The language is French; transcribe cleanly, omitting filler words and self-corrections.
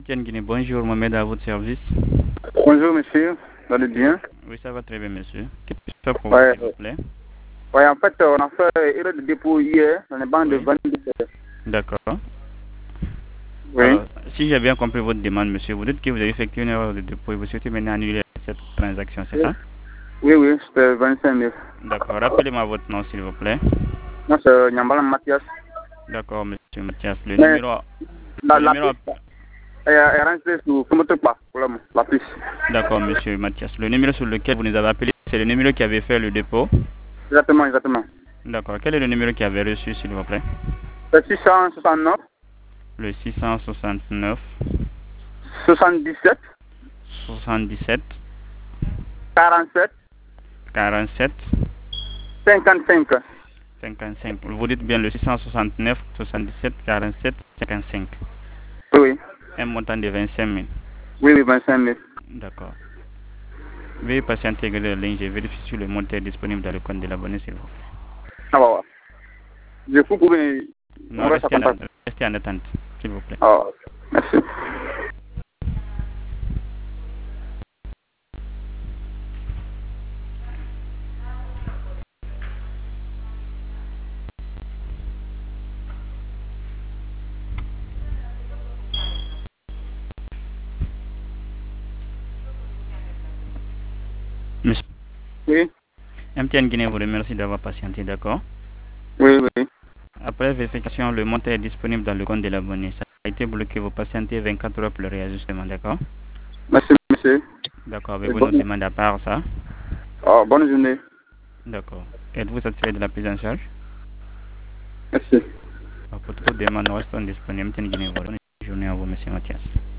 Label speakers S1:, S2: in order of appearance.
S1: Tiens Guinée, bonjour, Mohamed à votre service.
S2: Bonjour monsieur, vous allez bien?
S1: Oui, ça va très bien, monsieur. Qu'est-ce que je peux faire pour
S2: Ouais,
S1: vous, s'il vous plaît?
S2: ouais, en fait, on a fait erreur de dépôt hier dans les banques de
S1: Oui,
S2: 27.
S1: d'accord.
S2: Oui,
S1: Alors, si j'ai bien compris votre demande, monsieur, vous dites que vous avez effectué une erreur de dépôt et vous souhaitez maintenant annuler cette transaction, c'est ça?
S2: oui, c'était 25 000.
S1: D'accord. Rappelez-moi votre nom, s'il vous plaît.
S2: Moi, c'est Nyambala Mathias.
S1: D'accord, monsieur Mathias. Le
S2: Mais
S1: numéro.
S2: la,
S1: Le
S2: la
S1: numéro.
S2: piste est rentrée sur comment te pas, la piste.
S1: D'accord, monsieur Mathias. Le numéro sur lequel vous nous avez appelé, c'est le numéro qui avait fait le dépôt.
S2: Exactement.
S1: D'accord. Quel est le numéro qui avait reçu, s'il vous plaît?
S2: C'est 669,
S1: Le 669
S2: 77,
S1: 77
S2: 47,
S1: 47
S2: 55.
S1: 55. Vous dites bien le 669 77 47 55.
S2: Oui,
S1: Un montant de 25 000.
S2: oui, 25 000.
S1: D'accord. Veuillez patienter la ligne. Je vérifie sur le montant disponible dans le compte de l'abonné, s'il vous plaît.
S2: Ah, bah, je faut que
S1: Non,
S2: on reste à contact.
S1: restez en attente, s'il vous plaît.
S2: Ah, merci.
S1: Monsieur
S2: Oui,
S1: MTN Guinée vous remercie d'avoir patienté, d'accord?
S2: oui.
S1: Après vérification, le montant est disponible dans le compte de l'abonné. Ça a été bloqué, vous patientez 24 heures pour le réajustement, d'accord?
S2: Merci, monsieur.
S1: D'accord,
S2: Et
S1: avez-vous une autre demande à part ça?
S2: bonne journée.
S1: D'accord. Êtes-vous satisfait de la prise en charge?
S2: Merci.
S1: Pour toute demande, nous restons disponibles. MTN Guinée vous donne une journée à vous, monsieur Mathias.